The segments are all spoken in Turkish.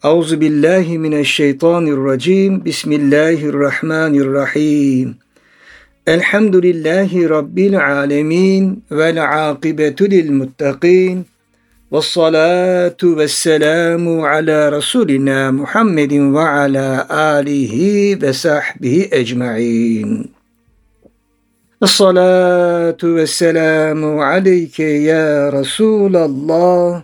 Euzu billahi mineşşeytanirracim. Bismillahirrahmanirrahim. Elhamdülillahi rabbil alamin vel akibetu lil muttaqin. Vessalatu vesselamu ala rasulina Muhammedin ve ala alihi ve sahbihi ecmaîn. Essalatu vesselamu aleyke ya Resulallah.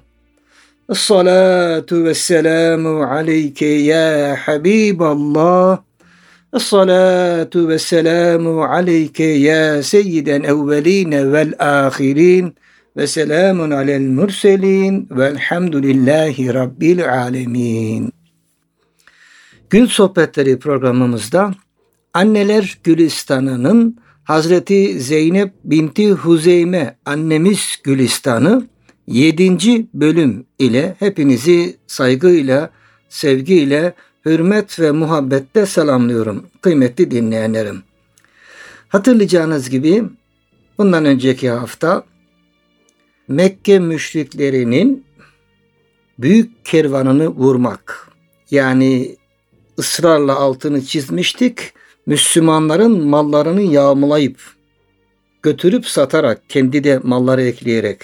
Esselatu vesselamu aleyke ya Habiballah. Esselatu vesselamu aleyke ya seyyiden evveline vel ahirin. Ve selamun alel murselin velhamdülillahi rabbil alemin. Gün Sohbetleri programımızda Anneler Gülistanı'nın Hazreti Zeynep binti Huzeyme annemiz Gülistanı 7. bölüm ile hepinizi saygıyla, sevgiyle, hürmet ve muhabbetle selamlıyorum kıymetli dinleyenlerim. Hatırlayacağınız gibi bundan önceki hafta Mekke müşriklerinin büyük kervanını vurmak, yani ısrarla altını çizmiştik, Müslümanların mallarını yağmalayıp, götürüp satarak, kendi de malları ekleyerek,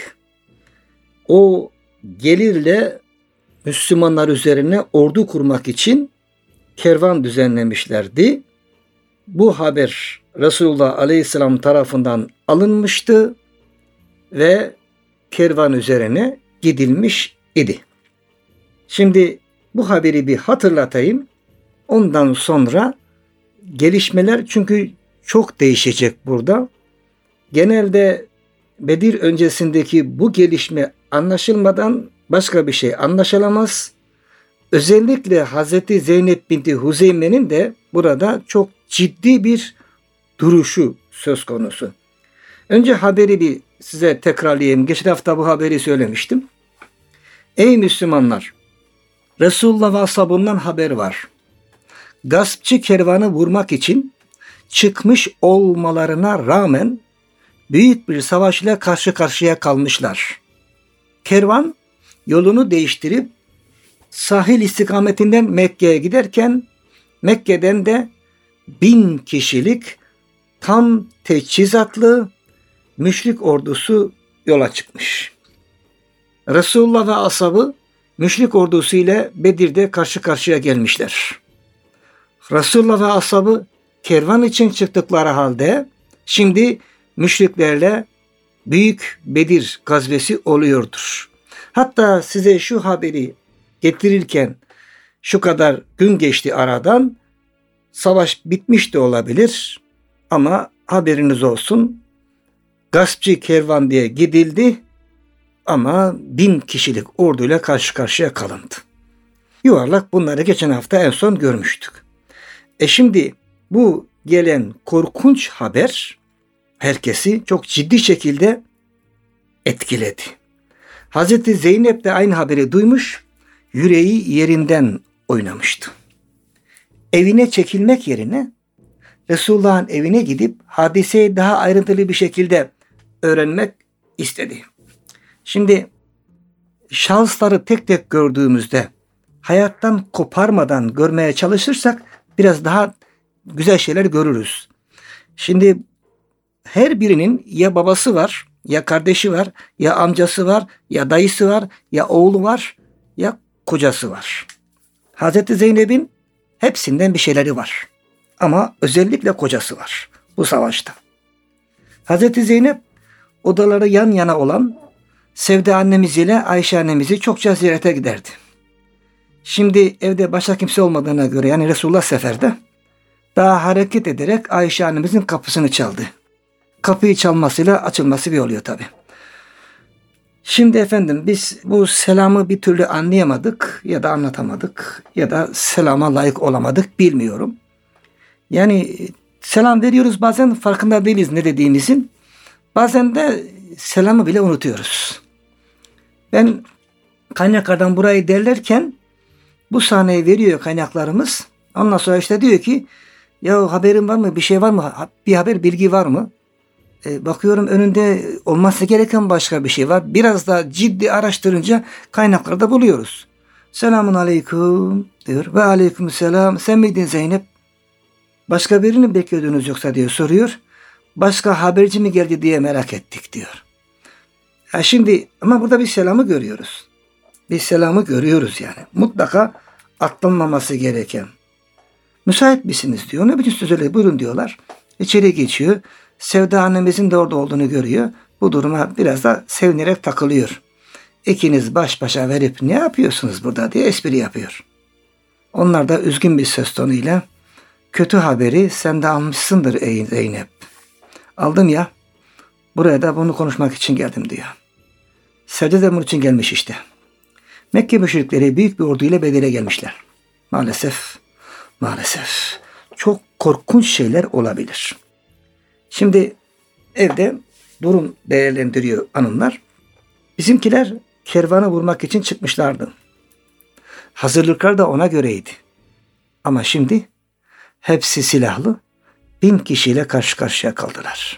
o gelirle Müslümanlar üzerine ordu kurmak için kervan düzenlemişlerdi. Bu haber Resulullah Aleyhisselam tarafından alınmıştı ve kervan üzerine gidilmiş idi. Şimdi bu haberi bir hatırlatayım. Ondan sonra gelişmeler, çünkü çok değişecek burada. Genelde Bedir öncesindeki bu gelişme anlaşılmadan başka bir şey anlaşılamaz. Özellikle Hazreti Zeynep binti Huzeyme'nin de burada çok ciddi bir duruşu söz konusu. Önce haberi bir size tekrarlayayım. Geçen hafta bu haberi söylemiştim. Ey Müslümanlar! Resulullah ve ashabından haber var. Gaspçı kervanı vurmak için çıkmış olmalarına rağmen büyük bir savaş ile karşı karşıya kalmışlar. Kervan yolunu değiştirip sahil istikametinden Mekke'ye giderken Mekke'den de 1000 kişilik tam teçhizatlı müşrik ordusu yola çıkmış. Resulullah ve ashabı müşrik ordusu ile Bedir'de karşı karşıya gelmişler. Resulullah ve ashabı kervan için çıktıkları halde şimdi müşriklerle büyük Bedir gazvesi oluyordur. Hatta size şu haberi getirirken şu kadar gün geçti aradan, savaş bitmiş de olabilir ama haberiniz olsun, gaspçı kervan diye gidildi ama 1000 kişilik orduyla karşı karşıya kalındı. Yuvarlak bunları geçen hafta en son görmüştük. Şimdi bu gelen korkunç haber herkesi çok ciddi şekilde etkiledi. Hazreti Zeynep de aynı haberi duymuş, yüreği yerinden oynamıştı. Evine çekilmek yerine Resulullah'ın evine gidip hadiseyi daha ayrıntılı bir şekilde öğrenmek istedi. Şimdi şahısları tek tek gördüğümüzde hayattan koparmadan görmeye çalışırsak biraz daha güzel şeyler görürüz. Şimdi her birinin ya babası var, ya kardeşi var, ya amcası var, ya dayısı var, ya oğlu var, ya kocası var. Hazreti Zeynep'in hepsinden bir şeyleri var. Ama özellikle kocası var bu savaşta. Hazreti Zeynep odaları yan yana olan Sevde annemiz ile Ayşe annemizi çokça ziyarete giderdi. Şimdi evde başka kimse olmadığına göre, yani Resulullah seferde, daha hareket ederek Ayşe annemizin kapısını çaldı. Kapıyı çalmasıyla açılması bir oluyor tabi. Şimdi efendim biz bu selamı bir türlü anlayamadık ya da anlatamadık ya da selama layık olamadık, bilmiyorum. Yani selam veriyoruz, bazen farkında değiliz ne dediğimizin. Bazen de selamı bile unutuyoruz. Ben kaynaklardan burayı derlerken bu sahneyi veriyor kaynaklarımız. Ondan sonra işte diyor ki ya haberin var mı, bir şey var mı, bir haber, bilgi var mı? Bakıyorum önünde olması gereken başka bir şey var. Biraz da ciddi araştırınca kaynaklarda buluyoruz. Selamun aleyküm diyor. Ve aleyküm selam. Sen miydin Zeynep? Başka birini mi bekliyordunuz yoksa diyor soruyor. Başka haberci mi geldi diye merak ettik diyor. Şimdi ama burada bir selamı görüyoruz. Bir selamı görüyoruz yani. Mutlaka atlanmaması gereken. Müsait misiniz diyor. Ne biçim söyle buyurun diyorlar. İçeri geçiyor. Sevda annemizin de orada olduğunu görüyor. Bu duruma biraz da sevinerek takılıyor. İkiniz baş başa verip ne yapıyorsunuz burada diye espri yapıyor. Onlar da üzgün bir söz tonuyla kötü haberi sen de almışsındır ey Zeynep. Aldım ya. Buraya da bunu konuşmak için geldim diyor. Sevda da bunun için gelmiş işte. Mekke müşrikleri büyük bir orduyla Bedir'e gelmişler. Maalesef çok korkunç şeyler olabilir. Şimdi evde durum değerlendiriyor hanımlar. Bizimkiler kervanı vurmak için çıkmışlardı. Hazırlıklar da ona göreydi. Ama şimdi hepsi silahlı 1000 kişiyle karşı karşıya kaldılar.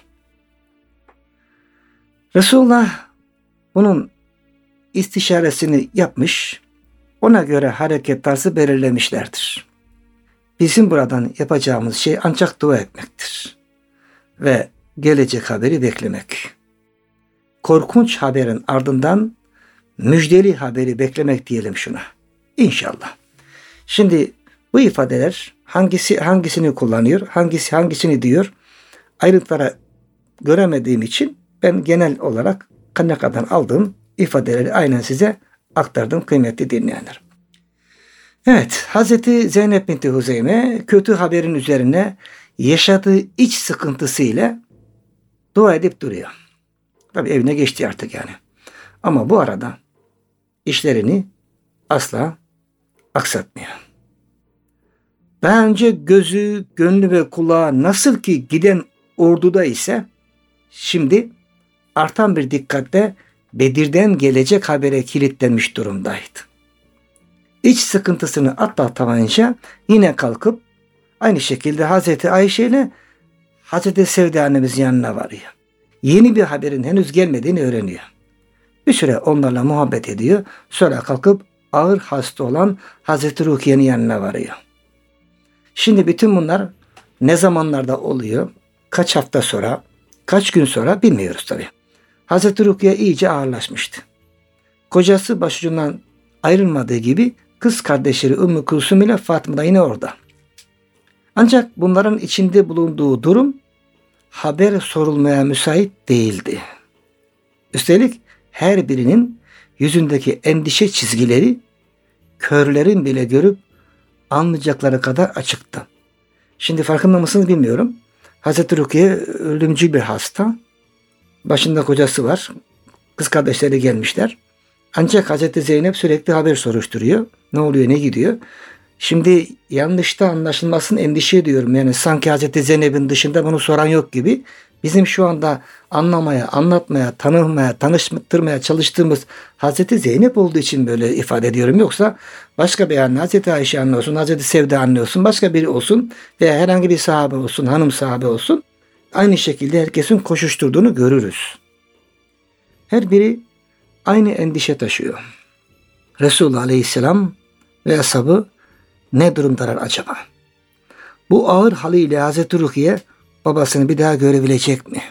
Resulullah bunun istişaresini yapmış, ona göre hareket tarzı belirlemişlerdir. Bizim buradan yapacağımız şey ancak dua etmektir. Ve gelecek haberi beklemek. Korkunç haberin ardından müjdeli haberi beklemek diyelim şuna. İnşallah. Şimdi bu ifadeler hangisini kullanıyor, hangisini diyor ayrıntılara göremediğim için ben genel olarak kaynaklardan aldığım ifadeleri aynen size aktardım kıymetli dinleyenler. Evet, Hazreti Zeynep binti Huzeyme kötü haberin üzerine yaşadığı iç sıkıntısıyla dua edip duruyor. Tabii evine geçti artık yani. Ama bu arada işlerini asla aksatmıyor. Daha önce gözü, gönlü ve kulağı nasıl ki giden orduda ise şimdi artan bir dikkatle Bedir'den gelecek habere kilitlenmiş durumdaydı. İç sıkıntısını atlatamayınca yine kalkıp aynı şekilde Hazreti Ayşe ile Hazreti Sevda annemizin yanına varıyor. Yeni bir haberin henüz gelmediğini öğreniyor. Bir süre onlarla muhabbet ediyor. Sonra kalkıp ağır hasta olan Hazreti Rukiye'nin yanına varıyor. Şimdi bütün bunlar ne zamanlarda oluyor? Kaç hafta sonra, kaç gün sonra bilmiyoruz tabii. Hazreti Rukiye iyice ağırlaşmıştı. Kocası başucundan ayrılmadığı gibi kız kardeşleri Ümmü Kulsum ile Fatıma da yine orada. Ancak bunların içinde bulunduğu durum haber sorulmaya müsait değildi. Üstelik her birinin yüzündeki endişe çizgileri körlerin bile görüp anlayacakları kadar açıktı. Şimdi farkında mısınız bilmiyorum. Hazreti Rukiye ölümcül bir hasta. Başında kocası var. Kız kardeşleri gelmişler. Ancak Hazreti Zeynep sürekli haber soruşturuyor. Ne oluyor, ne gidiyor? Şimdi yanlışta anlaşılmasını endişe ediyorum. Yani sanki Hazreti Zeynep'in dışında bunu soran yok gibi. Bizim şu anda anlamaya, anlatmaya, tanımaya, tanıştırmaya çalıştığımız Hazreti Zeynep olduğu için böyle ifade ediyorum. Yoksa başka bir anne, Hazreti Ayşe anne olsun, Hazreti Sevda anne olsun, başka biri olsun veya herhangi bir sahabe olsun, hanım sahabe olsun. Aynı şekilde herkesin koşuşturduğunu görürüz. Her biri aynı endişe taşıyor. Resulullah Aleyhisselam ve ashabı ne durumdalar acaba? Bu ağır haliyle Hazreti Rukiye babasını bir daha görebilecek mi?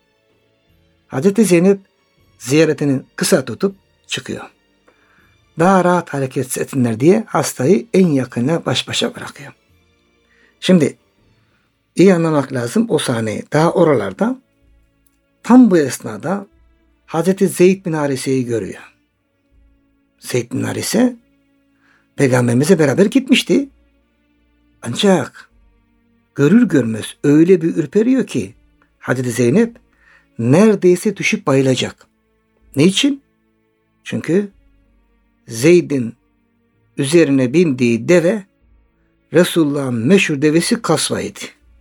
Hazreti Zeynep ziyaretini kısa tutup çıkıyor. Daha rahat hareket etsinler diye hastayı en yakınına baş başa bırakıyor. Şimdi iyi anlamak lazım o sahneyi. Daha oralarda tam bu esnada Hazreti Zeyd bin Harise'yi görüyor. Zeyd bin Harise Peygamberimizle beraber gitmişti. Ancak görür görmez öyle bir ürperiyor ki Hazreti Zeynep neredeyse düşüp bayılacak. Niçin? Çünkü Zeyd'in üzerine bindiği deve Resulullah'ın meşhur devesi Kasva'ydı.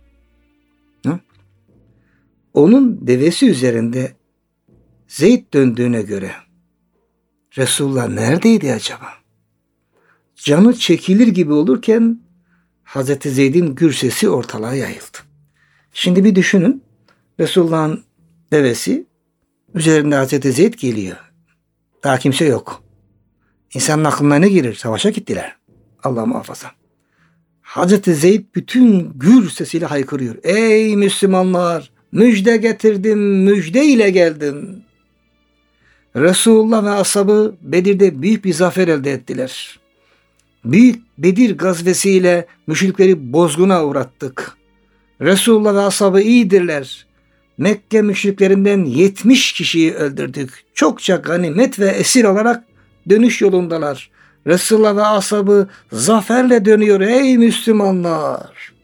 Onun devesi üzerinde Zeyd döndüğüne göre Resulullah neredeydi acaba? Canı çekilir gibi olurken Hazreti Zeyd'in gür sesi ortalığa yayıldı. Şimdi bir düşünün. Resulullah'ın devesi üzerinde Hazreti Zeyd geliyor. Daha kimse yok. İnsanın aklına ne gelir? Savaşa gittiler. Allah muhafaza. Hazreti Zeyd bütün gür sesiyle haykırıyor. Ey Müslümanlar! Müjde getirdim, müjde ile geldim. Resulullah ve ashabı Bedir'de büyük bir zafer elde ettiler. Büyük Bedir gazvesiyle müşrikleri bozguna uğrattık. Resulullah ve ashabı iyidirler. Mekke müşriklerinden 70 kişiyi öldürdük. Çokça ganimet ve esir olarak dönüş yolundalar. Resulullah ve ashabı zaferle dönüyor ey Müslümanlar.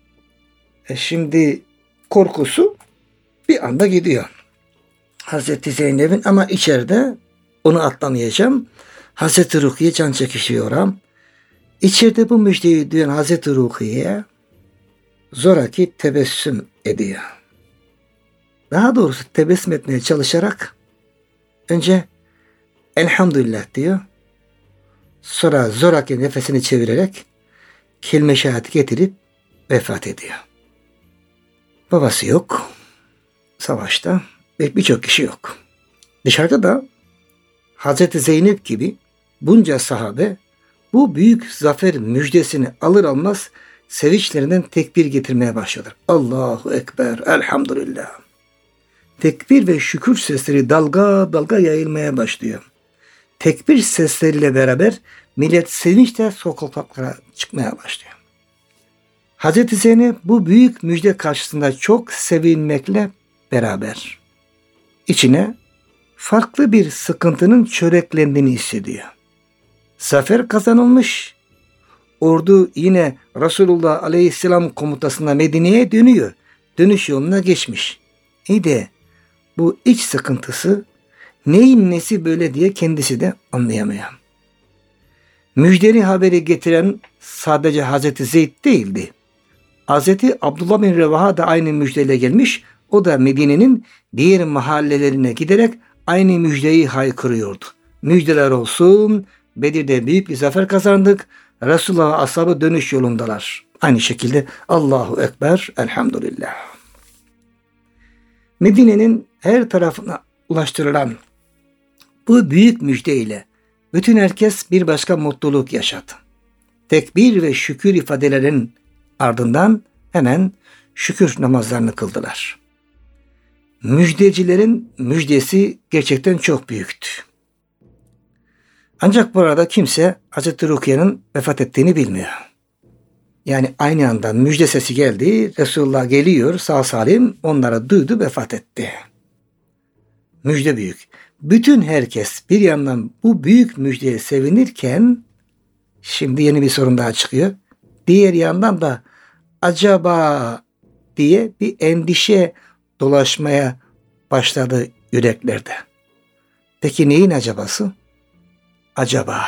Şimdi korkusu bir anda gidiyor. Hazreti Zeynep'in ama içeride onu atlamayacağım. Hazreti Rukiye can çekişiyor. İçeride bu müjdeyi duyan Hazreti Rukiye zoraki tebessüm ediyor. Daha doğrusu tebessüm etmeye çalışarak önce elhamdülillah diyor. Sonra zoraki nefesini çevirerek kelime-i şehadet getirip vefat ediyor. Babası yok. Savaşta ve birçok kişi yok. Dışarıda da Hazreti Zeynep gibi bunca sahabe bu büyük zafer müjdesini alır almaz sevinçlerinden tekbir getirmeye başladılar. Allahu Ekber, elhamdülillah. Tekbir ve şükür sesleri dalga dalga yayılmaya başlıyor. Tekbir sesleriyle beraber millet sevinçle sokaklara çıkmaya başlıyor. Hazreti Zeynep bu büyük müjde karşısında çok sevinmekle beraber içine farklı bir sıkıntının çöreklendiğini hissediyor. Zafer kazanılmış. Ordu yine Resulullah Aleyhisselam komutasında Medine'ye dönüyor. Dönüş yoluna geçmiş. İyi de bu iç sıkıntısı neyin nesi böyle diye kendisi de anlayamıyor. Müjdeli haberi getiren sadece Hazreti Zeyd değildi. Hazreti Abdullah bin Revaha da aynı müjdeyle gelmiş. O da Medine'nin diğer mahallelerine giderek aynı müjdeyi haykırıyordu. Müjdeler olsun, Bedir'de büyük bir zafer kazandık. Resulullah ve ashabı dönüş yolundalar. Aynı şekilde Allahu Ekber, elhamdülillah. Medine'nin her tarafına ulaştırılan bu büyük müjdeyle bütün herkes bir başka mutluluk yaşadı. Tekbir ve şükür ifadelerinin ardından hemen şükür namazlarını kıldılar. Müjdecilerin müjdesi gerçekten çok büyüktü. Ancak bu arada kimse Hazreti Rukiye'nin vefat ettiğini bilmiyor. Yani aynı anda müjde sesi geldi. Resulullah geliyor sağ salim, onlara duydu, vefat etti. Müjde büyük. Bütün herkes bir yandan bu büyük müjdeye sevinirken şimdi yeni bir sorun daha çıkıyor. Diğer yandan da acaba diye bir endişe dolaşmaya başladı yüreklerde. Peki neyin acabası? Acaba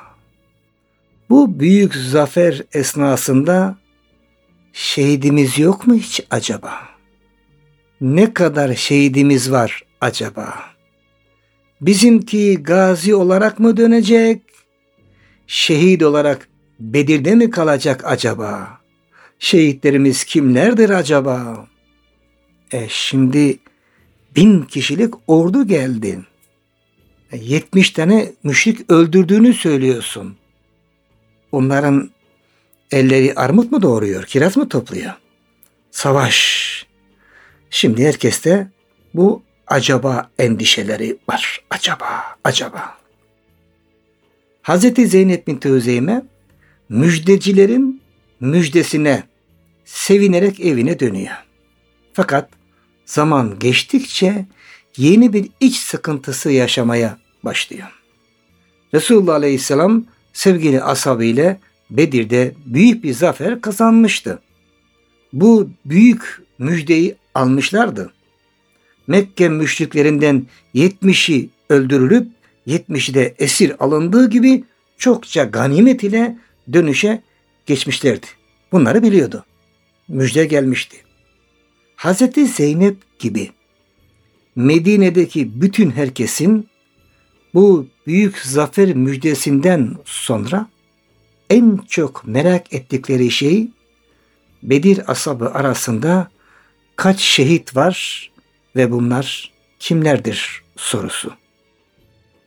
bu büyük zafer esnasında şehidimiz yok mu hiç acaba? Ne kadar şehidimiz var acaba? Bizimki gazi olarak mı dönecek? Şehit olarak Bedir'de mi kalacak acaba? Şehitlerimiz kimlerdir acaba? Şimdi 1000 kişilik ordu geldi. 70 tane müşrik öldürdüğünü söylüyorsun. Onların elleri armut mu doğuruyor, kiraz mı topluyor? Savaş. Şimdi herkeste bu acaba endişeleri var. Acaba. Hazreti Zeynep binti Hüzeyme müjdecilerin müjdesine sevinerek evine dönüyor. Fakat zaman geçtikçe yeni bir iç sıkıntısı yaşamaya başlıyor. Resulullah Aleyhisselam sevgili ashabıyla Bedir'de büyük bir zafer kazanmıştı. Bu büyük müjdeyi almışlardı. Mekke müşriklerinden 70'i öldürülüp 70'i de esir alındığı gibi çokça ganimet ile dönüşe geçmişlerdi. Bunları biliyordu. Müjde gelmişti. Hazreti Zeynep gibi Medine'deki bütün herkesin bu büyük zafer müjdesinden sonra en çok merak ettikleri şey Bedir ashabı arasında kaç şehit var ve bunlar kimlerdir sorusu.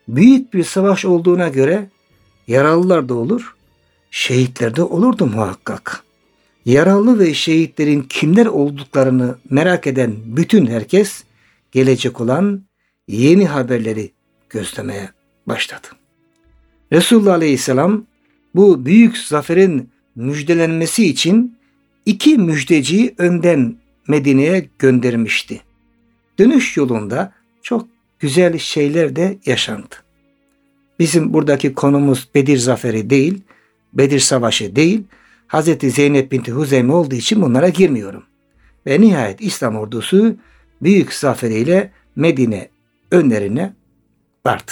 büyük bir savaş olduğuna göre yaralılar da olur, şehitler de olurdu muhakkak. Yaralı ve şehitlerin kimler olduklarını merak eden bütün herkes gelecek olan yeni haberleri gözlemeye başladı. Resulullah Aleyhisselam bu büyük zaferin müjdelenmesi için 2 müjdeciyi önden Medine'ye göndermişti. Dönüş yolunda çok güzel şeyler de yaşandı. Bizim buradaki konumuz Bedir zaferi değil, Bedir savaşı değil, Hazreti Zeynep binti Huzeyme olduğu için bunlara girmiyorum. Ve nihayet İslam ordusu büyük zaferiyle Medine önlerine vardı.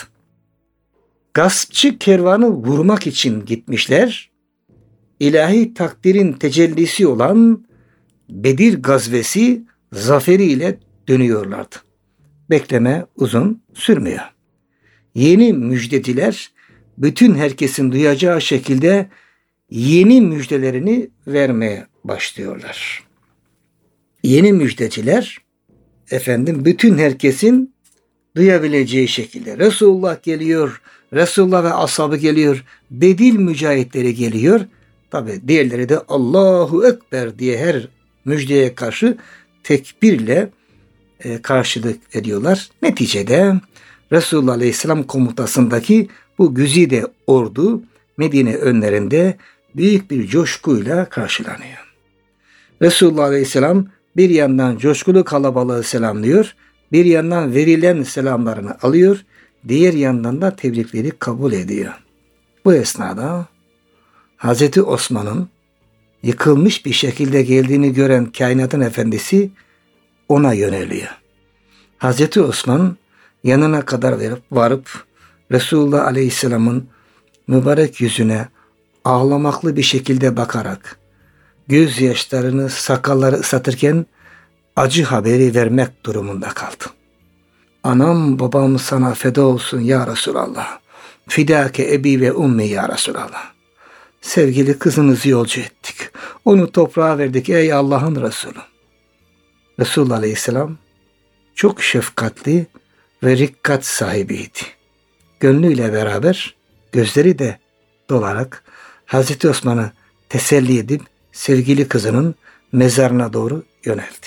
Gaspçı kervanı vurmak için gitmişler. İlahi takdirin tecellisi olan Bedir gazvesi zaferiyle dönüyorlardı. Bekleme uzun sürmüyor. Yeni müjdeciler bütün herkesin duyacağı şekilde yeni müjdelerini vermeye başlıyorlar. Yeni müjdeciler bütün herkesin duyabileceği şekilde Resulullah geliyor, Resulullah ve ashabı geliyor, Bedil mücahitleri geliyor. Tabi diğerleri de Allahu Ekber diye her müjdeye karşı tekbirle karşılık ediyorlar. Neticede Resulullah Aleyhisselam komutasındaki bu güzide ordu Medine önlerinde büyük bir coşkuyla karşılanıyor. Resulullah Aleyhisselam bir yandan coşkulu kalabalığı selamlıyor, bir yandan verilen selamlarını alıyor, diğer yandan da tebrikleri kabul ediyor. Bu esnada Hazreti Osman'ın yıkılmış bir şekilde geldiğini gören kainatın efendisi ona yöneliyor. Hazreti Osman yanına kadar varıp Resulullah Aleyhisselam'ın mübarek yüzüne ağlamaklı bir şekilde bakarak gözyaşlarını sakalları ıslatırken acı haberi vermek durumunda kaldı. Anam babam sana feda olsun ya Resulallah. Fidâke ebi ve ummi ya Resulallah. Sevgili kızınızı yolcu ettik. Onu toprağa verdik ey Allah'ın Resulü. Resulullah Aleyhisselam çok şefkatli ve rikkat sahibiydi. Gönlüyle beraber gözleri de dolarak Hazreti Osman'ı teselli edip sevgili kızının mezarına doğru yöneldi.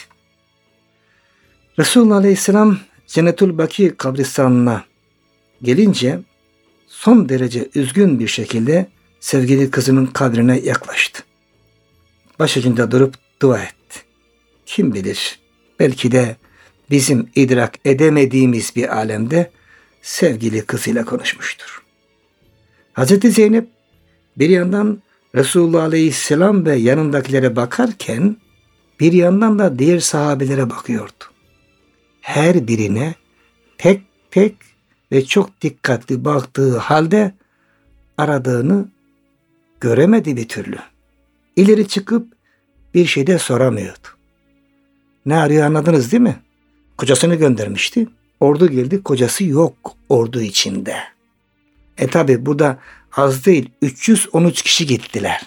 Resulullah Aleyhisselam Cennetül Baki kabristanına gelince son derece üzgün bir şekilde sevgili kızının kabrine yaklaştı. Başucunda durup dua etti. Kim bilir belki de bizim idrak edemediğimiz bir alemde sevgili kızıyla konuşmuştur. Hazreti Zeynep bir yandan Resulullah Aleyhisselam ve yanındakilere bakarken bir yandan da diğer sahabelere bakıyordu. Her birine tek tek ve çok dikkatli baktığı halde aradığını göremedi bir türlü. İleri çıkıp bir şey de soramıyordu. Ne arıyor anladınız değil mi? Kocasını göndermişti. Ordu geldi, kocası yok ordu içinde. Tabi burada az değil 313 kişi gittiler.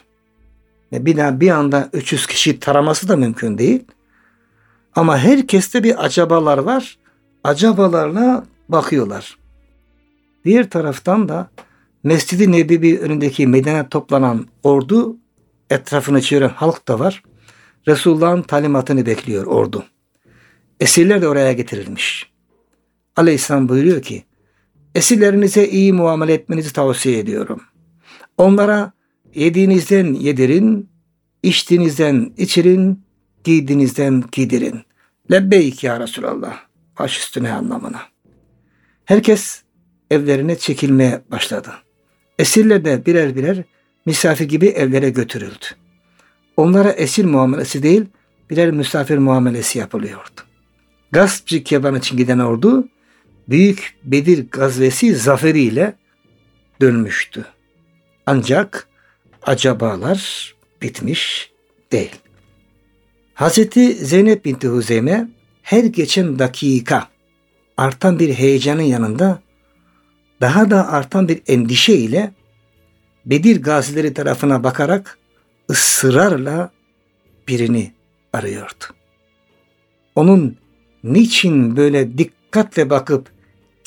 Bir anda 300 kişi taraması da mümkün değil. Ama herkeste bir acabalar var. Acabalarla bakıyorlar. Diğer taraftan da Mescid-i Nebevi önündeki meydana toplanan ordu, etrafını çeviren halk da var. Resulullah'ın talimatını bekliyor ordu. Esirler de oraya getirilmiş. Aleyhisselam buyuruyor ki, esirlerinize iyi muamele etmenizi tavsiye ediyorum. Onlara yediğinizden yedirin, içtiğinizden içirin, giydiğinizden giydirin. Lebbeyk ya Resulallah. Baş üstüne anlamına. Herkes evlerine çekilmeye başladı. Esirler de birer birer misafir gibi evlere götürüldü. Onlara esir muamelesi değil, birer misafir muamelesi yapılıyordu. Gaspçı kervan için giden ordu, Büyük Bedir gazvesi zaferiyle dönmüştü. Ancak acabalar bitmiş değil. Hazreti Zeynep binti Huzeyme her geçen dakika artan bir heyecanın yanında daha da artan bir endişe ile Bedir gazileri tarafına bakarak ısrarla birini arıyordu. Onun niçin böyle dikkatle bakıp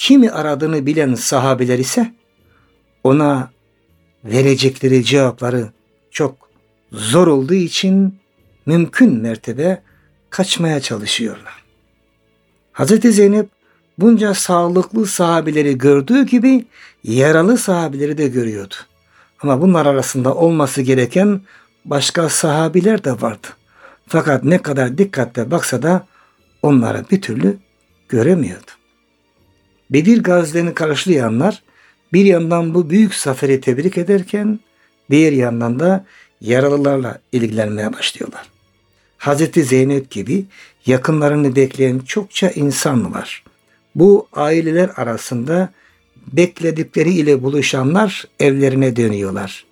kimi aradığını bilen sahabeler ise ona verecekleri cevapları çok zor olduğu için mümkün mertebe kaçmaya çalışıyorlar. Hazreti Zeynep bunca sağlıklı sahabeleri gördüğü gibi yaralı sahabeleri de görüyordu. Ama bunlar arasında olması gereken başka sahabiler de vardı. Fakat ne kadar dikkatle baksa da onları bir türlü göremiyordu. Bedir gazilerini karşılayanlar bir yandan bu büyük zaferi tebrik ederken diğer yandan da yaralılarla ilgilenmeye başlıyorlar. Hazreti Zeynep gibi yakınlarını bekleyen çokça insan var. Bu aileler arasında bekledikleri ile buluşanlar evlerine dönüyorlar.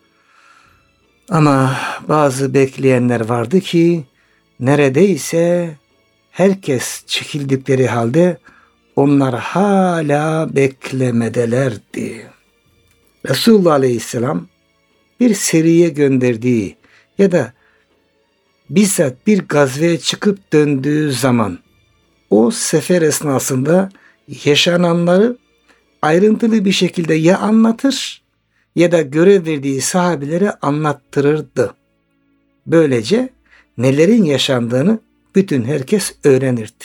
Ama bazı bekleyenler vardı ki neredeyse herkes çekildikleri halde onlar hala beklemedelerdi. Resulullah Aleyhisselam bir seriye gönderdiği ya da bizzat bir gazveye çıkıp döndüğü zaman o sefer esnasında yaşananları ayrıntılı bir şekilde ya anlatır ya da görev verdiği sahabilere anlattırırdı. Böylece nelerin yaşandığını bütün herkes öğrenirdi.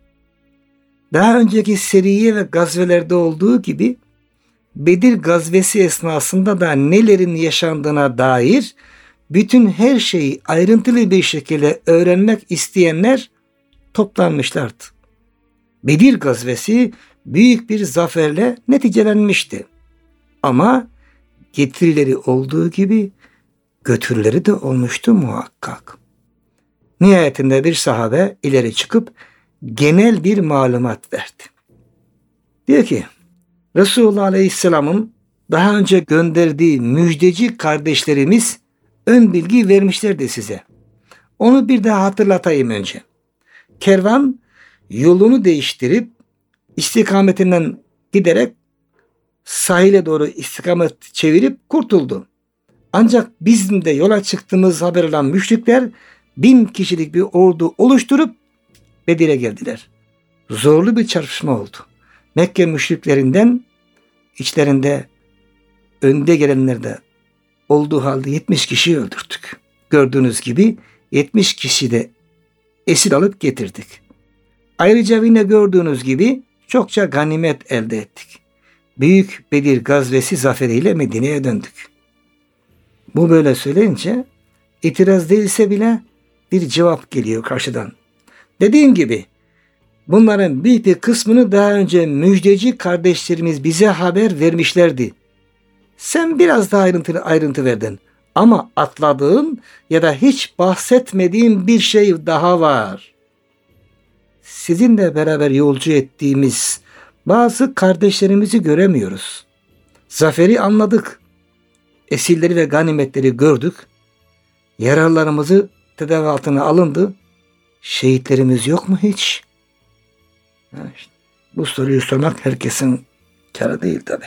Daha önceki seriye ve gazvelerde olduğu gibi Bedir gazvesi esnasında da nelerin yaşandığına dair bütün her şeyi ayrıntılı bir şekilde öğrenmek isteyenler toplanmışlardı. Bedir gazvesi büyük bir zaferle neticelenmişti. Ama getirileri olduğu gibi götürüleri de olmuştu muhakkak. Nihayetinde bir sahabe ileri çıkıp genel bir malumat verdi. Diyor ki Resulullah Aleyhisselam'ın daha önce gönderdiği müjdeci kardeşlerimiz ön bilgi vermişlerdi size. Onu bir daha hatırlatayım önce. Kervan yolunu değiştirip istikametinden giderek sahile doğru istikamet çevirip kurtuldu. Ancak bizim de yola çıktığımız haber alan müşrikler 1000 kişilik bir ordu oluşturup Bedir'e geldiler. Zorlu bir çarpışma oldu. Mekke müşriklerinden içlerinde önde gelenler de olduğu halde 70 kişiyi öldürdük. Gördüğünüz gibi 70 kişi de esir alıp getirdik. Ayrıca yine gördüğünüz gibi çokça ganimet elde ettik. Büyük Bedir gazvesi zaferiyle Medine'ye döndük. Bu böyle söyleyince itiraz değilse bile bir cevap geliyor karşıdan. Dediğim gibi bunların büyük bir kısmını daha önce müjdeci kardeşlerimiz bize haber vermişlerdi. Sen biraz daha ayrıntı verdin. Ama atladığın ya da hiç bahsetmediğin bir şey daha var. Sizinle beraber yolcu ettiğimiz bazı kardeşlerimizi göremiyoruz. Zaferi anladık. Esirleri ve ganimetleri gördük. Yaralılarımızı tedavi altına alındı. Şehitlerimiz yok mu hiç? İşte, bu soruyu sormak herkesin karı değil tabi.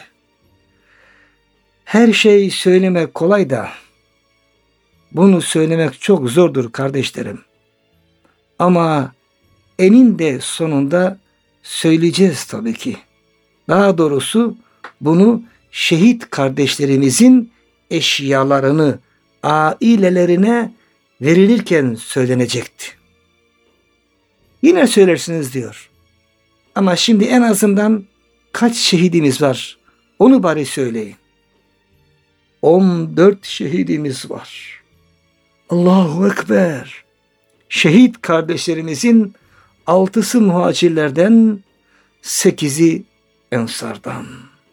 Her şeyi söylemek kolay da bunu söylemek çok zordur kardeşlerim. Ama eninde sonunda söyleyeceğiz tabii ki. Daha doğrusu bunu şehit kardeşlerimizin eşyalarını ailelerine verilirken söylenecekti. Yine söylersiniz diyor. Ama şimdi en azından kaç şehidimiz var? Onu bari söyleyin. 14 şehidimiz var. Allahu Ekber. Şehit kardeşlerimizin 6'sı muhacirlerden, 8'i ensardan.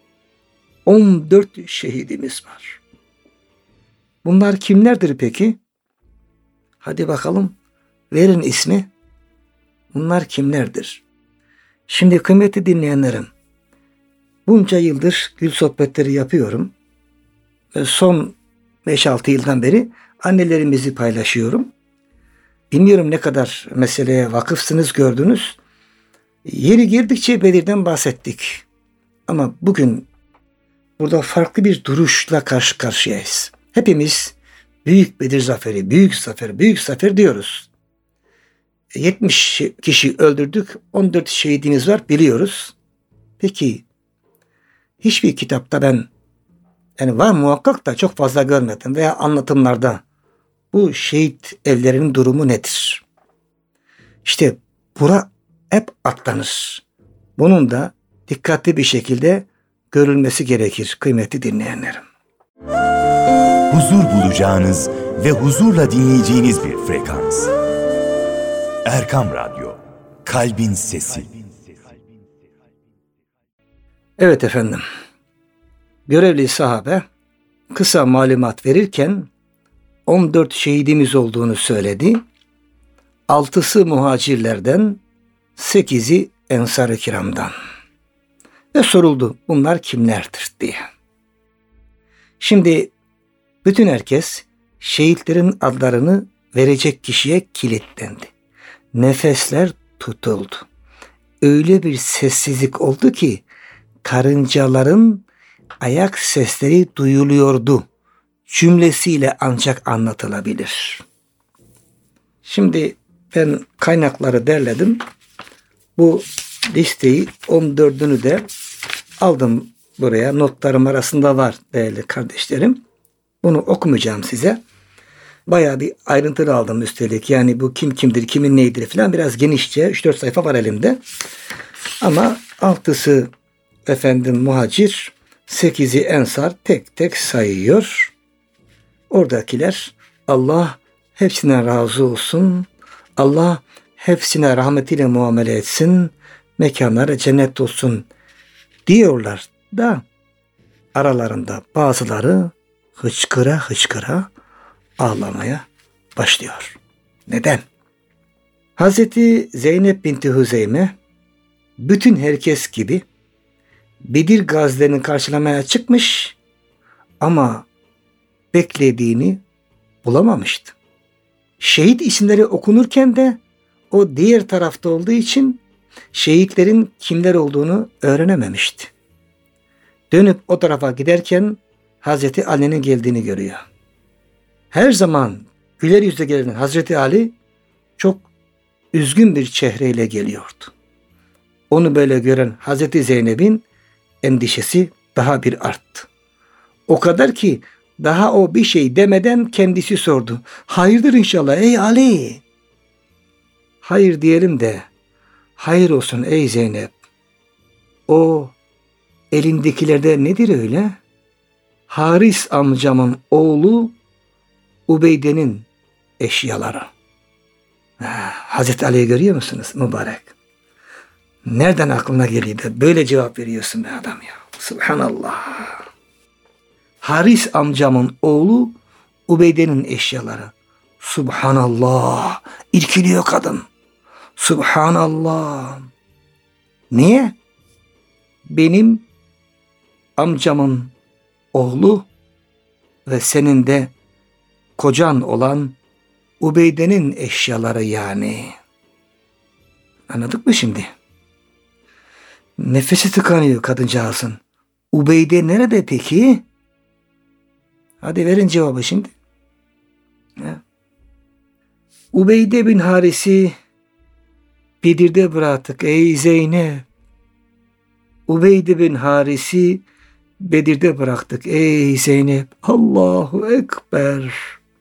14 şehidimiz var. Bunlar kimlerdir peki? Hadi bakalım verin ismi. Bunlar kimlerdir? Şimdi kıymetli dinleyenlerim, bunca yıldır gül sohbetleri yapıyorum. Son 5-6 yıldan beri annelerimizi paylaşıyorum. Bilmiyorum ne kadar meseleye vakıfsınız, gördünüz. Yeri girdikçe Bedir'den bahsettik. Ama bugün burada farklı bir duruşla karşı karşıyayız. Hepimiz büyük Bedir zaferi, büyük zafer, büyük zafer diyoruz. 70 kişi öldürdük, 14 şehidimiz var biliyoruz. Peki hiçbir kitapta ben, yani var muhakkak da çok fazla görmedim veya anlatımlarda bu şehit evlerinin durumu nedir? İşte bura hep atlanır. Bunun da dikkatli bir şekilde görülmesi gerekir kıymetli dinleyenlerim. Huzur bulacağınız ve huzurla dinleyeceğiniz bir frekans. Erkam Radyo, Kalbin Sesi. Evet efendim. Görevli sahabe kısa malumat verirken 14 şehidimiz olduğunu söyledi. 6'sı muhacirlerden, 8'i Ensar-ı Kiram'dan. Ve soruldu bunlar kimlerdir diye. Şimdi bütün herkes şehitlerin adlarını verecek kişiye kilitlendi. Nefesler tutuldu. Öyle bir sessizlik oldu ki karıncaların ayak sesleri duyuluyordu cümlesiyle ancak anlatılabilir. Şimdi ben kaynakları derledim. Bu listeyi 14'ünü de aldım buraya. Notlarım arasında var değerli kardeşlerim. Bunu okumayacağım size. Bayağı bir ayrıntılı aldım üstelik. Yani bu kim kimdir, kimin neydir falan biraz genişçe 3-4 sayfa var elimde. Ama 6'sı efendim muhacir, 8'i ensar tek tek sayıyor. Oradakiler Allah hepsine razı olsun. Allah hepsine rahmetiyle muamele etsin. Mekanları cennet olsun diyorlar da aralarında bazıları hıçkıra hıçkıra ağlamaya başlıyor. Neden? Hazreti Zeynep binti Hüzeyme bütün herkes gibi Bedir gazilerini karşılamaya çıkmış ama beklediğini bulamamıştı. Şehit isimleri okunurken de o diğer tarafta olduğu için şehitlerin kimler olduğunu öğrenememişti. Dönüp o tarafa giderken Hazreti Ali'nin geldiğini görüyor. Her zaman güler yüzle gelen Hazreti Ali çok üzgün bir çehreyle geliyordu. Onu böyle gören Hazreti Zeynep'in endişesi daha bir arttı. O kadar ki daha o bir şey demeden kendisi sordu. Hayırdır inşallah ey Ali? Hayır diyelim de hayır olsun ey Zeynep. O elindekilerde nedir öyle? Haris amcamın oğlu Ubeyde'nin eşyaları. Hazreti Ali'yi görüyor musunuz mübarek? Nereden aklına geliyor da böyle cevap veriyorsun be adam ya. Subhanallah. Haris amcamın oğlu Ubeyde'nin eşyaları. Subhanallah. İrkiliyor kadın. Subhanallah. Niye? Benim amcamın oğlu ve senin de kocan olan Ubeyde'nin eşyaları yani. Anladık mı şimdi? Nefesi tıkanıyor kadıncağızın. Ubeyde nerede peki? Hadi verin cevabı şimdi. Ya. Ubeyde bin Haris'i Bedir'de bıraktık ey Zeynep. Ubeyde bin Haris'i Bedir'de bıraktık ey Zeynep. Allahu Ekber.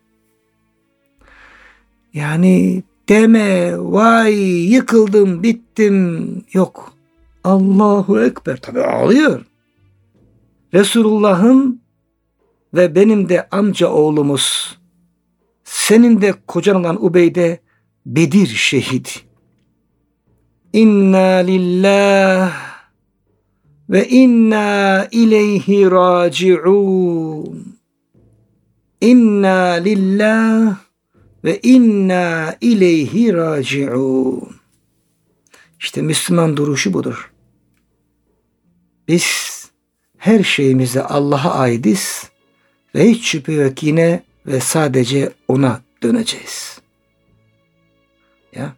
Yani deme vay yıkıldım bittim yok. Allahu Ekber. Tabi ağlıyor. Resulullah'ın ve benim de amca oğlumuz, senin de kocan olan Ubeyde Bedir şehit. İnna lillah ve inna ileyhi raciun. İnna lillah ve inna ileyhi raciun. İşte Müslüman duruşu budur. Biz her şeyimize Allah'a aidiz ve hiç şüphe yok yine ve sadece ona döneceğiz. Ya.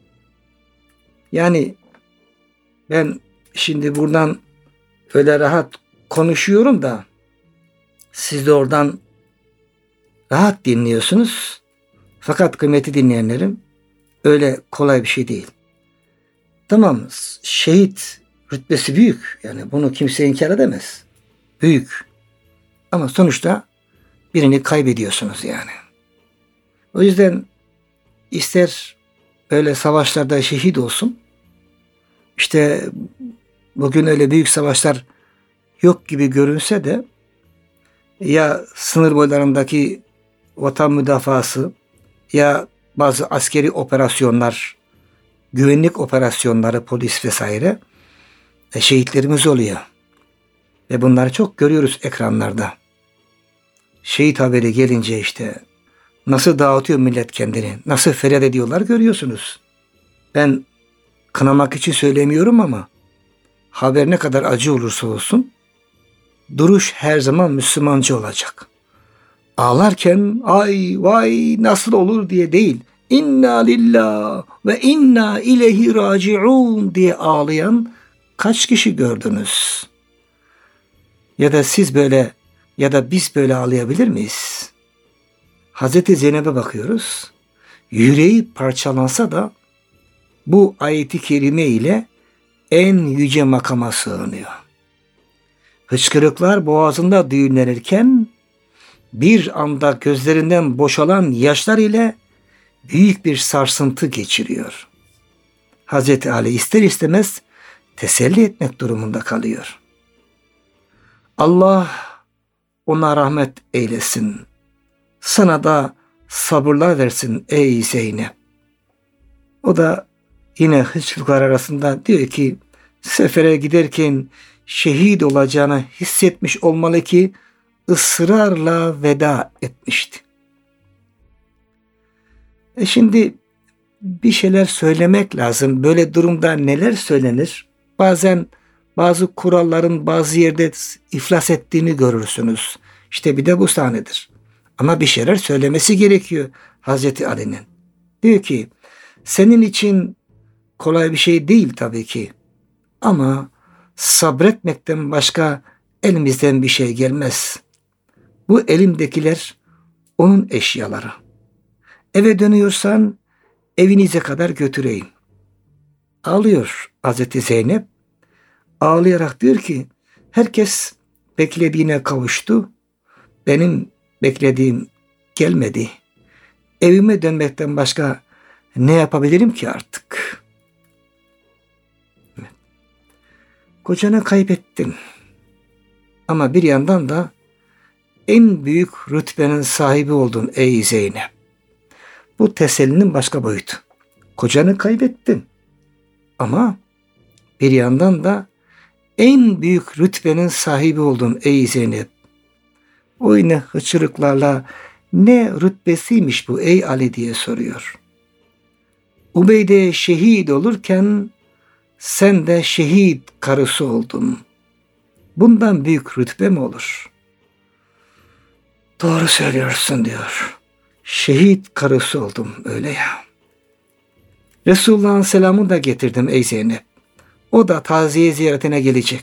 Yani ben şimdi buradan öyle rahat konuşuyorum da siz de oradan rahat dinliyorsunuz. Fakat kıymetli dinleyenlerim öyle kolay bir şey değil. Tamam şehit Rütbesi büyük. Yani bunu kimse inkar edemez. Büyük. Ama sonuçta birini kaybediyorsunuz yani. O yüzden ister öyle savaşlarda şehit olsun. İşte bugün öyle büyük savaşlar yok gibi görünse de ya sınır boylarındaki vatan müdafası ya bazı askeri operasyonlar, güvenlik operasyonları, polis vesaire şehitlerimiz oluyor. Ve bunları çok görüyoruz ekranlarda. Şehit haberi gelince işte nasıl dağıtıyor millet kendini, nasıl feryat ediyorlar görüyorsunuz. Ben kınamak için söylemiyorum ama haber ne kadar acı olursa olsun duruş her zaman Müslümanca olacak. Ağlarken ay vay nasıl olur diye değil, inna lillah ve inna ileyhi raciun diye ağlayan kaç kişi gördünüz? Ya da siz böyle ya da biz böyle ağlayabilir miyiz? Hazreti Zeynep'e bakıyoruz. Yüreği parçalansa da bu ayeti kerime ile en yüce makama sığınıyor. Hıçkırıklar boğazında düğümlenirken bir anda gözlerinden boşalan yaşlar ile büyük bir sarsıntı geçiriyor. Hazreti Ali ister istemez teselli etmek durumunda kalıyor. Allah ona rahmet eylesin. Sana da sabırlar versin ey Zeynep. O da yine hıçkırıklar arasında diyor ki sefere giderken şehit olacağını hissetmiş olmalı ki ısrarla veda etmişti. Şimdi bir şeyler söylemek lazım. Böyle durumda neler söylenir? Bazen bazı kuralların bazı yerde iflas ettiğini görürsünüz. İşte bir de bu sahnedir. Ama bir şeyler söylemesi gerekiyor Hazreti Ali'nin. Diyor ki senin için kolay bir şey değil tabii ki. Ama sabretmekten başka elimizden bir şey gelmez. Bu elimdekiler onun eşyaları. Eve dönüyorsan evinize kadar götüreyim. Ağlıyor Hazreti Zeynep. Ağlayarak diyor ki herkes beklediğine kavuştu. Benim beklediğim gelmedi. Evime dönmekten başka ne yapabilirim ki artık? Evet. Kocanı kaybettin. Ama bir yandan da en büyük rütbenin sahibi oldun ey Zeynep. Bu tesellinin başka boyutu. Kocanı kaybettin. Ama bir yandan da en büyük rütbenin sahibi oldun ey Zeynep. O yine hıçırıklarla ne rütbesiymiş bu ey Ali diye soruyor. Ubeyde şehit olurken sen de şehit karısı oldun. Bundan büyük rütbe mi olur? Doğru söylüyorsun diyor. Şehit karısı oldum öyle ya. Resulullah'ın selamını da getirdim ey Zeynep. O da taziye ziyaretine gelecek.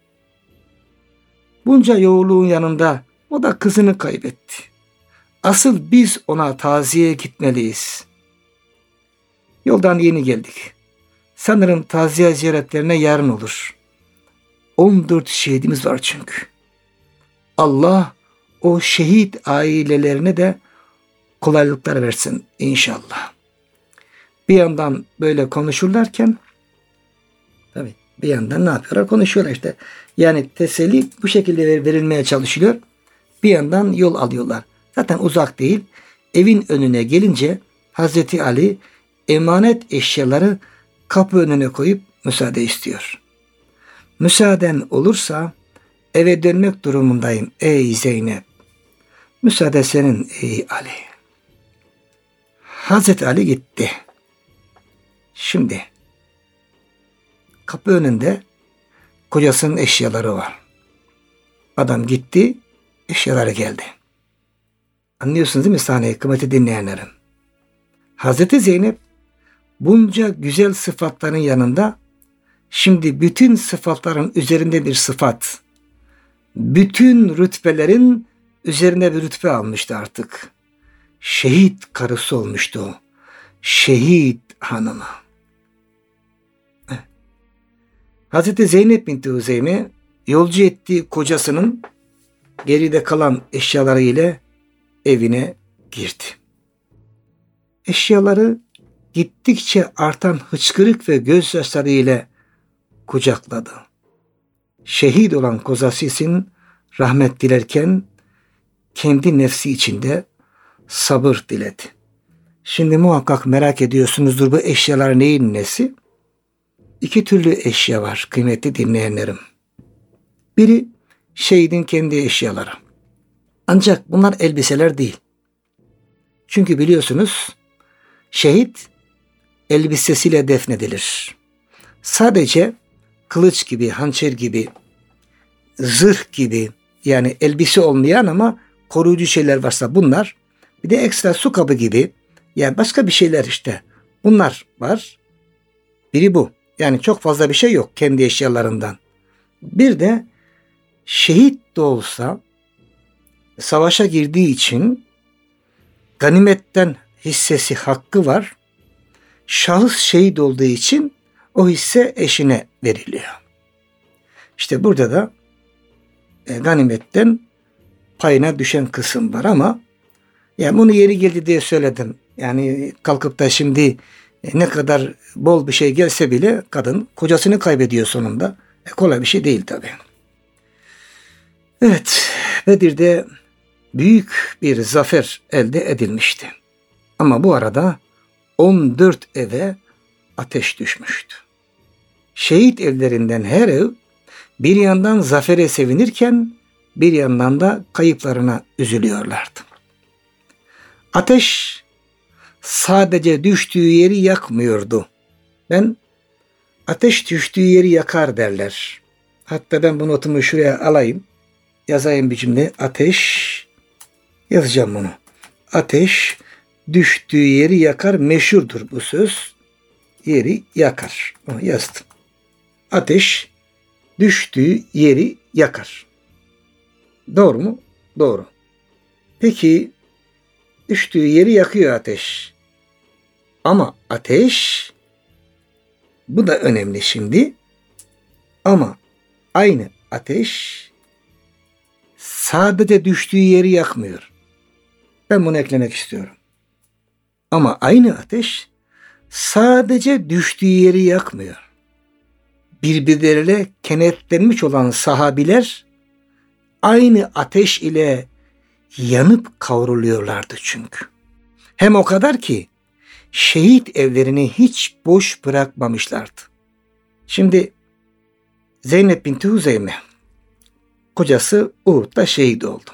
Bunca yoğunluğun yanında o da kızını kaybetti. Asıl biz ona taziyeye gitmeliyiz. Yoldan yeni geldik. Sanırım taziye ziyaretlerine yarın olur. 14 şehidimiz var çünkü. Allah o şehit ailelerine de kolaylıklar versin inşallah. Bir yandan böyle konuşurlarken tabii bir yandan ne yapıyorlar? Konuşuyorlar işte. Yani teselli bu şekilde verilmeye çalışılıyor. Bir yandan yol alıyorlar. Zaten uzak değil. Evin önüne gelince Hazreti Ali emanet eşyaları kapı önüne koyup müsaade istiyor. Müsaaden olursa eve dönmek durumundayım ey Zeynep. Müsaade senin ey Ali. Hazreti Ali gitti. Şimdi kapı önünde kocasının eşyaları var. Adam gitti, eşyaları geldi. Anlıyorsunuz değil mi sahneyi kıymeti dinleyenlerim? Hazreti Zeynep bunca güzel sıfatların yanında şimdi bütün sıfatların üzerinde bir sıfat, bütün rütbelerin üzerine bir rütbe almıştı artık. Şehit karısı olmuştu o. Şehit hanımı. Hazreti Zeynep binti Huzeyme yolcu ettiği kocasının geride kalan eşyaları ile evine girdi. Eşyaları gittikçe artan hıçkırık ve gözyaşları ile kucakladı. Şehit olan kocası için rahmet dilerken kendi nefsi içinde sabır diledi. Şimdi muhakkak merak ediyorsunuzdur, bu eşyalar neyin nesi? İki türlü eşya var kıymetli dinleyenlerim. Biri şehidin kendi eşyaları. Ancak bunlar elbiseler değil. Çünkü biliyorsunuz şehit elbisesiyle defnedilir. Sadece kılıç gibi, hançer gibi, zırh gibi, yani elbise olmayan ama koruyucu şeyler varsa bunlar, bir de ekstra su kabı gibi, yani başka bir şeyler işte. Bunlar var. Biri bu. Yani çok fazla bir şey yok kendi eşyalarından. Bir de şehit de olsa savaşa girdiği için ganimetten hissesi, hakkı var. Şahıs şehit olduğu için o hisse eşine veriliyor. İşte burada da ganimetten payına düşen kısım var ama yani bunu yeri geldi diye söyledim. Yani kalkıp da şimdi ne kadar bol bir şey gelse bile kadın kocasını kaybediyor sonunda. Kolay bir şey değil tabii. Evet, Bedir'de büyük bir zafer elde edilmişti. Ama bu arada 14 eve ateş düşmüştü. Şehit evlerinden her ev bir yandan zafere sevinirken bir yandan da kayıplarına üzülüyorlardı. Ateş sadece düştüğü yeri yakmıyordu. Ateş düştüğü yeri yakar derler. Hatta ben bu notumu şuraya alayım. Yazayım bir cümle. Ateş, yazacağım bunu. Ateş düştüğü yeri yakar, meşhurdur bu söz. Yeri yakar. Onu yazdım. Ateş düştüğü yeri yakar. Doğru mu? Doğru. Peki düştüğü yeri yakıyor ateş. Ama ateş, bu da önemli şimdi. Ama aynı ateş sadece düştüğü yeri yakmıyor. Ben bunu eklemek istiyorum. Ama aynı ateş sadece düştüğü yeri yakmıyor. Birbirleriyle kenetlenmiş olan sahabiler aynı ateş ile yanıp kavruluyorlardı çünkü. Hem o kadar ki şehit evlerini hiç boş bırakmamışlardı. Şimdi Zeynep binti Huzeyme, kocası Uhud'da şehit oldu.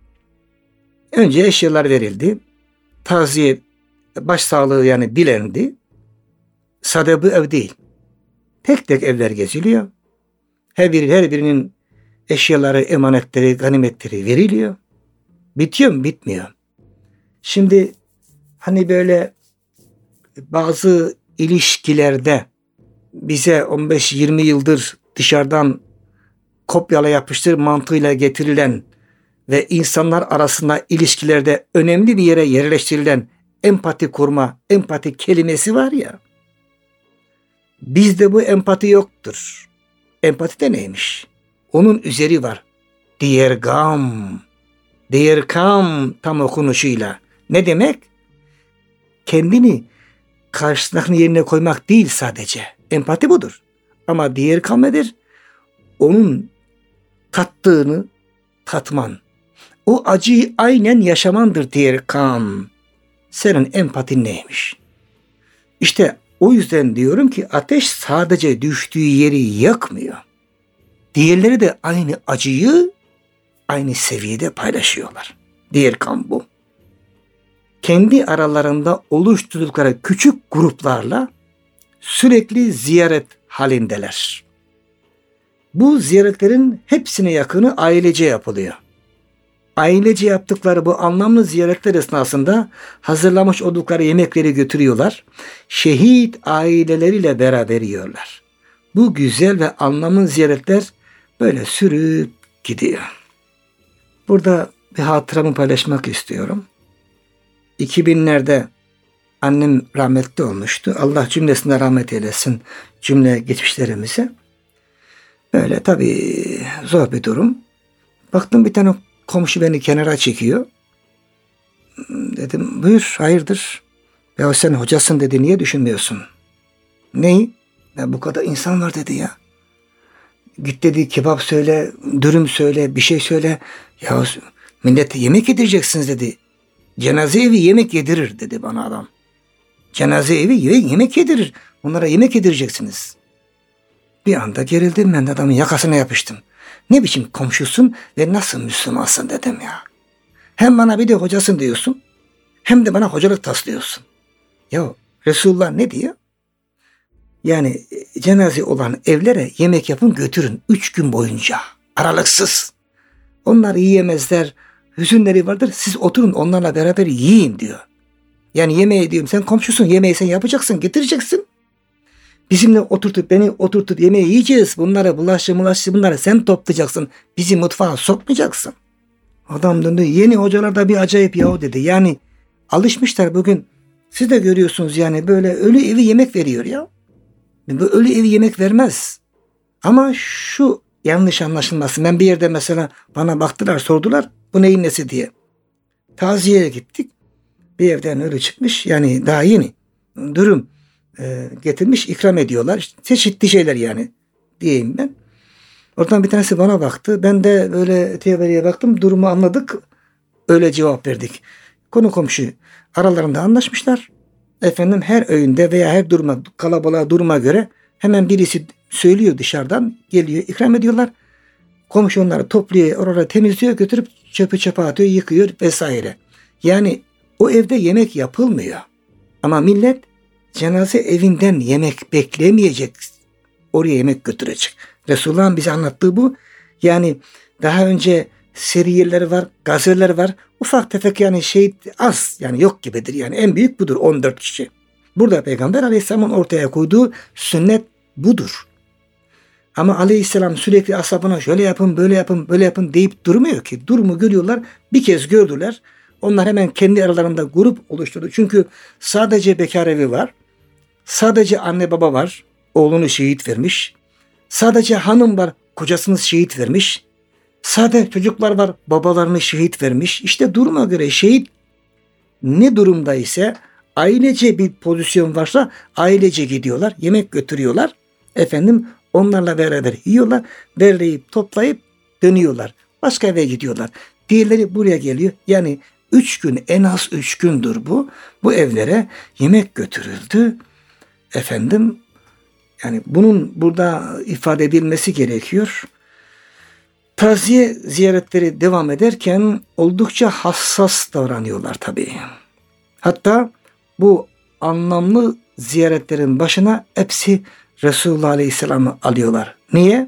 Önce eşyalar verildi. Taziye, başsağlığı yani dilendi. Sadece bu ev değil. Tek tek evler geziliyor. Her birinin eşyaları, emanetleri, ganimetleri veriliyor. Bitiyor mu? Bitmiyor. Şimdi hani böyle bazı ilişkilerde bize 15-20 yıldır dışarıdan kopyala yapıştır mantığıyla getirilen ve insanlar arasında ilişkilerde önemli bir yere yerleştirilen empati kurma, empati kelimesi var ya. Bizde bu empati yoktur. Empati de neymiş? Onun üzeri var. Diyergam. Diyerkam tam okunuşuyla. Ne demek? Kendini karşısındakinin yerine koymak değil sadece. Empati budur. Ama diyerkam nedir? Onun tattığını tatman. O acıyı aynen yaşamandır diyerkam. Senin empatin neymiş? İşte o yüzden diyorum ki ateş sadece düştüğü yeri yakmıyor. Diğerleri de aynı acıyı aynı seviyede paylaşıyorlar. Diyerkam bu. Kendi aralarında oluşturdukları küçük gruplarla sürekli ziyaret halindeler. Bu ziyaretlerin hepsine yakını ailece yapılıyor. Ailece yaptıkları bu anlamlı ziyaretler esnasında hazırlamış oldukları yemekleri götürüyorlar. Şehit aileleriyle beraber yiyorlar. Bu güzel ve anlamlı ziyaretler böyle sürüp gidiyor. Burada bir hatıramı paylaşmak istiyorum. 2000'lerde annem rahmetli olmuştu. Allah cümlesine rahmet eylesin cümle geçmişlerimize. Böyle tabii zor bir durum. Baktım bir tane komşu beni kenara çekiyor. Dedim buyur hayırdır? Ya sen hocasın dedi, niye düşünmüyorsun? Neyi? Ya bu kadar insan var dedi ya. Git dedi kebap söyle, dürüm söyle, bir şey söyle. Ya millete yemek yedireceksiniz dedi. Cenaze evi yemek yedirir dedi bana adam. Cenaze evi yemek yedirir. Onlara yemek yedireceksiniz. Bir anda gerildim, ben de adamın yakasına yapıştım. Ne biçim komşusun ve nasıl Müslümansın dedim ya. Hem bana bir de hocasın diyorsun, hem de bana hocalık taslıyorsun. Ya Resulullah ne diyor? Yani cenaze olan evlere yemek yapın götürün 3 gün boyunca aralıksız. Onlar yiyemezler, hüzünleri vardır, siz oturun onlarla beraber yiyin diyor. Yani yemeği diyorum, sen komşusun, yemeği sen yapacaksın, getireceksin. Bizimle beni oturtup yemeği yiyeceğiz. Bunları bulaşık bunları sen toplayacaksın. Bizi mutfağa sokmayacaksın. Adam döndü. Yeni hocalar da bir acayip yahu dedi. Yani alışmışlar bugün. Siz de görüyorsunuz yani böyle ölü evi yemek veriyor ya. Bu ölü evi yemek vermez. Ama şu yanlış anlaşılması. Ben bir yerde mesela bana baktılar, sordular. Bu neyin nesi diye. Taziyeye gittik. Bir evden ölü çıkmış. Yani daha yeni. Dürüm getirmiş, ikram ediyorlar. İşte çeşitli şeyler yani diyeyim ben. Oradan bir tanesi bana baktı. Ben de böyle teyveriye baktım. Durumu anladık. Öyle cevap verdik. Konu komşu aralarında anlaşmışlar. Efendim her öğünde veya her kalabalığa duruma göre hemen birisi söylüyor, dışarıdan geliyor, ikram ediyorlar. Komşu onları topluyor, oraları temizliyor, götürüp çöpe atıyor, yıkıyor vesaire. Yani o evde yemek yapılmıyor. Ama millet cenaze evinden yemek beklemeyecek. Oraya yemek götürecek. Resulullah'ın bize anlattığı bu. Yani daha önce seriyeler var, gazeler var. Ufak tefek yani şehit az, yani yok gibidir. Yani en büyük budur, 14 kişi. Burada Peygamber Aleyhisselam'ın ortaya koyduğu sünnet budur. Ama Aleyhisselam sürekli ashabına şöyle yapın, böyle yapın, böyle yapın deyip durmuyor ki. Durumu görüyorlar. Bir kez gördüler. Onlar hemen kendi aralarında grup oluşturdu. Çünkü sadece bekar evi var. Sadece anne baba var. Oğlunu şehit vermiş. Sadece hanım var. Kocasını şehit vermiş. Sadece çocuklar var. Babalarını şehit vermiş. İşte duruma göre şehit ne durumda ise, ailece bir pozisyon varsa ailece gidiyorlar. Yemek götürüyorlar. Efendim onlarla beraber yiyorlar. Derleyip toplayıp dönüyorlar. Başka eve gidiyorlar. Diğerleri buraya geliyor. Yani 3 gün, en az 3 gündür bu. Bu evlere yemek götürüldü. Efendim yani bunun burada ifade edilmesi gerekiyor. Taziye ziyaretleri devam ederken oldukça hassas davranıyorlar tabii. Hatta bu anlamlı ziyaretlerin başına hepsi Resulullah Aleyhisselam'ı alıyorlar. Niye?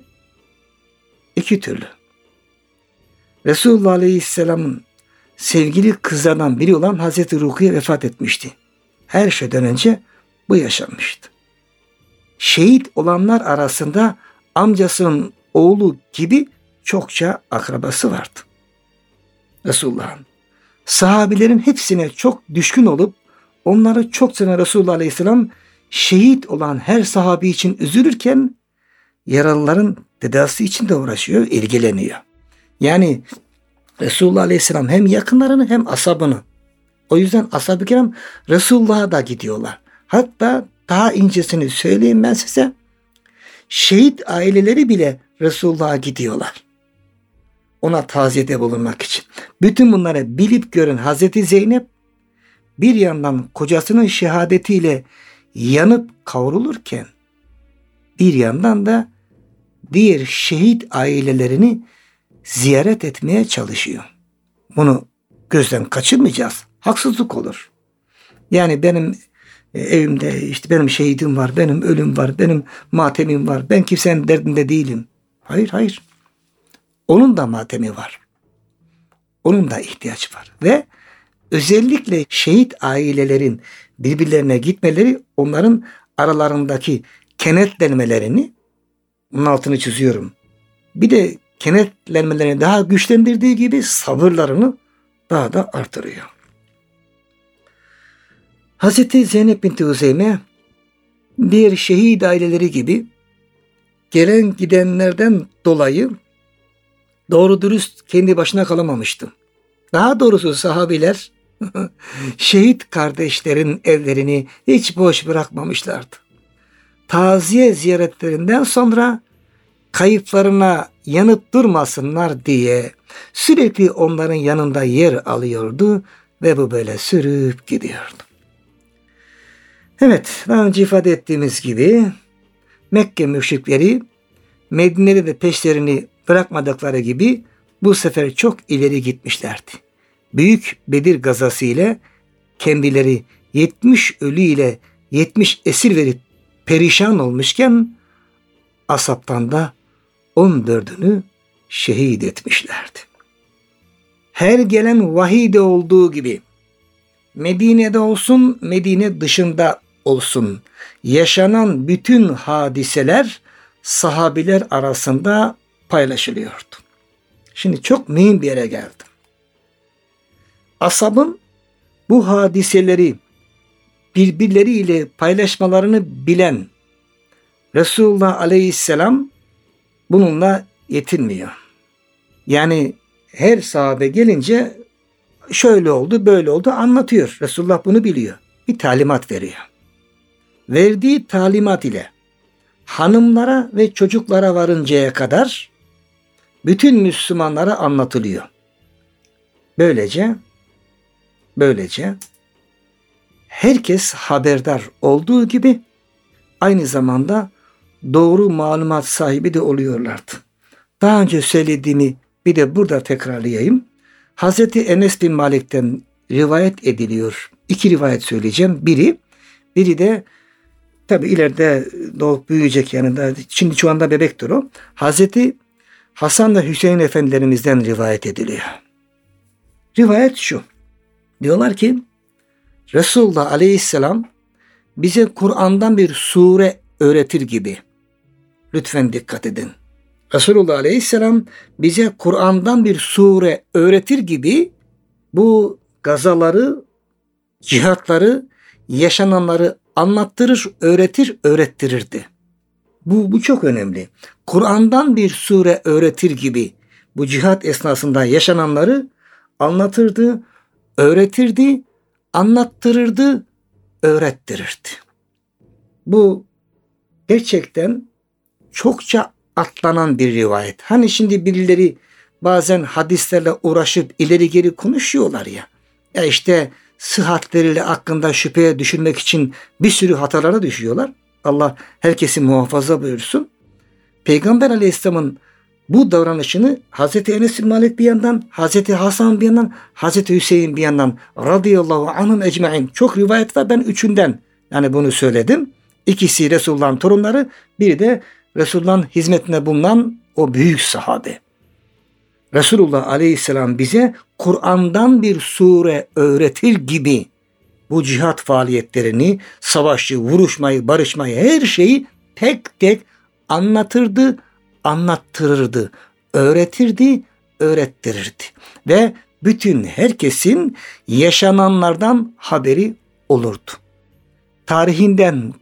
2 türlü. Resulullah Aleyhisselam'ın sevgili kızlardan biri olan Hazreti Rukiye vefat etmişti. Her şeyden önce bu yaşanmıştı. Şehit olanlar arasında amcasının oğlu gibi çokça akrabası vardı. Resulullah'ın. Sahabilerin hepsine çok düşkün olup onları çok seven Resulullah Aleyhisselam şehit olan her sahabi için üzülürken yaralıların tedavisi için de uğraşıyor, ilgileniyor. Yani Resulullah Aleyhisselam hem yakınlarını hem ashabını. O yüzden ashab-ı kiram Resulullah'a da gidiyorlar. Hatta daha incesini söyleyeyim ben size. Şehit aileleri bile Resulullah'a gidiyorlar. Ona taziyede bulunmak için. Bütün bunları bilip gören Hazreti Zeynep bir yandan kocasının şehadetiyle yanıp kavrulurken bir yandan da diğer şehit ailelerini ziyaret etmeye çalışıyor. Bunu gözden kaçırmayacağız. Haksızlık olur. Yani benim evimde işte benim şehidim var, benim ölüm var, benim matemim var. Ben kimsenin derdinde değilim. Hayır. Onun da matemi var. Onun da ihtiyaç var. Ve özellikle şehit ailelerin birbirlerine gitmeleri onların aralarındaki kenetlenmelerini, bunun altını çiziyorum. Bir de kenetlenmelerini daha güçlendirdiği gibi sabırlarını daha da artırıyor. Hazreti Zeynep binti Huzeyme diğer şehit aileleri gibi gelen gidenlerden dolayı doğru dürüst kendi başına kalamamıştı. Daha doğrusu sahabiler şehit kardeşlerin evlerini hiç boş bırakmamışlardı. Taziye ziyaretlerinden sonra kayıplarına yanıp durmasınlar diye sürekli onların yanında yer alıyordu ve bu böyle sürüp gidiyordu. Evet, daha önce ifade ettiğimiz gibi Mekke müşrikleri Medine'de de peşlerini bırakmadıkları gibi bu sefer çok ileri gitmişlerdi. Büyük Bedir gazası ile kendileri 70 ölü ile 70 esir verip perişan olmuşken asaptan da 14'ünü şehit etmişlerdi. Her gelen vahide olduğu gibi Medine'de olsun, Medine dışında olsun yaşanan bütün hadiseler sahabiler arasında paylaşılıyordu. Şimdi çok mühim bir yere geldim. Ashabın bu hadiseleri birbirleriyle paylaşmalarını bilen Resulullah Aleyhisselam bununla yetinmiyor. Yani her sahabe gelince şöyle oldu, böyle oldu anlatıyor. Resulullah bunu biliyor. Bir talimat veriyor. Verdiği talimat ile hanımlara ve çocuklara varıncaya kadar bütün Müslümanlara anlatılıyor. Böylece herkes haberdar olduğu gibi aynı zamanda doğru malumat sahibi de oluyorlardı. Daha önce söylediğimi bir de burada tekrarlayayım. Hazreti Enes bin Malik'ten rivayet ediliyor. 2 rivayet söyleyeceğim. Biri de tabi ileride doğup büyüyecek yanında. Şimdi şu anda bebektir o. Hazreti Hasan ve Hüseyin efendilerimizden rivayet ediliyor. Rivayet şu. Diyorlar ki Resulullah Aleyhisselam bize Kur'an'dan bir sure öğretir gibi. Lütfen dikkat edin. Resulullah Aleyhisselam bize Kur'an'dan bir sure öğretir gibi bu gazaları, cihatları, yaşananları anlattırır, öğretir, öğrettirirdi. Bu çok önemli. Kur'an'dan bir sure öğretir gibi bu cihat esnasında yaşananları anlatırdı, öğretirdi, anlattırırdı, öğrettirirdi. Bu gerçekten çokça atlanan bir rivayet. Hani şimdi birileri bazen hadislerle uğraşıp ileri geri konuşuyorlar ya. Ya işte sıhhatleriyle hakkında şüpheye düşürmek için bir sürü hatalara düşüyorlar. Allah herkesi muhafaza buyursun. Peygamber Aleyhisselam'ın bu davranışını Hazreti Enes bin Malik bir yandan, Hazreti Hasan bir yandan, Hazreti Hüseyin bir yandan radıyallahu anhum ecmaîn. Çok rivayet var, ben 3'ünden yani bunu söyledim. 2'si Resulullah'ın torunları, biri de Resulullah'ın hizmetine bulunan o büyük sahabe. Resulullah Aleyhisselam bize Kur'an'dan bir sure öğretir gibi bu cihat faaliyetlerini, savaşı, vuruşmayı, barışmayı, her şeyi tek tek anlatırdı, anlattırırdı, öğretirdi, öğrettirirdi. Ve bütün herkesin yaşananlardan haberi olurdu. Tarihinden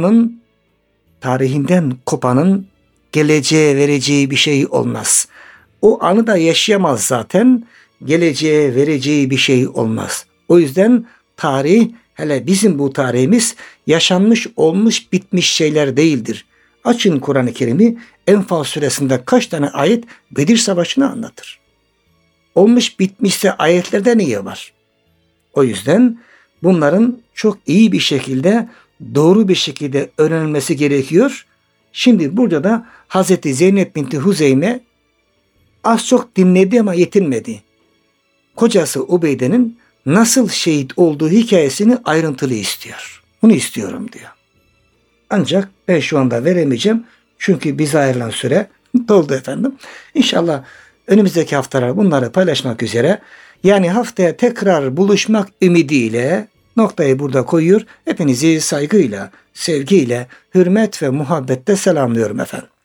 kopanın geleceğe vereceği bir şey olmaz. O anı da yaşayamaz zaten. Geleceğe vereceği bir şey olmaz. O yüzden tarih, hele bizim bu tarihimiz yaşanmış, olmuş, bitmiş şeyler değildir. Açın Kur'an-ı Kerim'i, Enfal suresinde kaç tane ayet Bedir Savaşı'nı anlatır. Olmuş bitmişse ayetlerde niye var? O yüzden bunların çok iyi bir şekilde, doğru bir şekilde öğrenilmesi gerekiyor. Şimdi burada da Hazreti Zeynep binti Huzeyme az çok dinledi ama yetinmedi. Kocası Ubeyde'nin nasıl şehit olduğu hikayesini ayrıntılı istiyor. Bunu istiyorum diyor. Ancak ben şu anda veremeyeceğim. Çünkü bize ayrılan süre doldu efendim. İnşallah önümüzdeki haftalar bunları paylaşmak üzere. Yani haftaya tekrar buluşmak ümidiyle noktayı burada koyuyor. Hepinizi saygıyla, sevgiyle, hürmet ve muhabbetle selamlıyorum efendim.